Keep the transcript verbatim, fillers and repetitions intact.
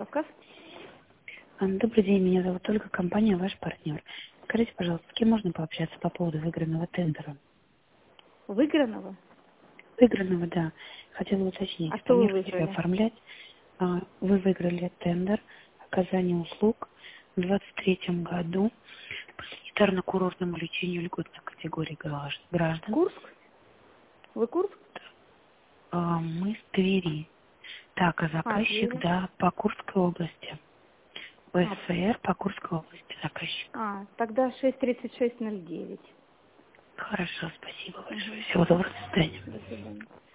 Кавказ. Добрый день, меня зовут Ольга, компания «Ваш партнер». Скажите, пожалуйста, с кем можно пообщаться по поводу выигранного тендера? Выигранного? Выигранного, да. Хотела уточнить, А что вы планируете выиграли? оформлять? А, Вы выиграли тендер оказания услуг в двадцать третьем году по санитарно-курортному лечению льготной категории гражд- граждан. Курск? Вы Курск? А, Мы с Твери. Так, а А, заказчик, Твери. да, по Курской области. А, ВСФР по Курской области заказчик. а, тогда шесть тридцать шесть ноль девять. Хорошо, спасибо большое. Угу. Всего доброго, до свидания. До свидания.